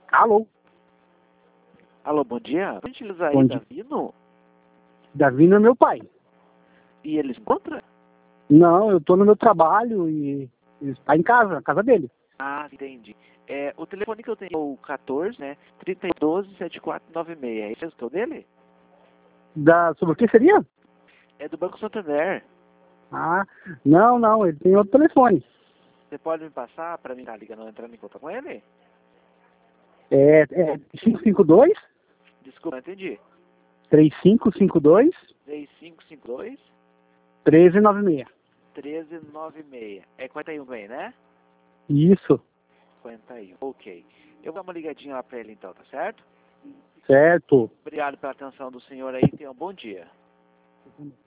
Alô? Alô, bom dia. Pode utilizar Bom aí dia. Davino? Davino é meu pai. E ele se encontra? Não, eu tô no meu trabalho e ele está em casa, na casa dele. Ah, entendi. O telefone que eu tenho é o 14, né? 3012-7496. Esse é o dele? Sobre o que seria? É do Banco Santander. Ah, não, ele tem outro telefone. Você pode me passar para mim estar ligando, entrando em contato com ele? É 552 Desculpa, não entendi. 3552 3552 1396. 1396. É 41 bem, né? Isso, 51. Ok. Eu vou dar uma ligadinha lá para ele então, tá certo? certo. Obrigado pela atenção do senhor aí. Tenha um bom dia.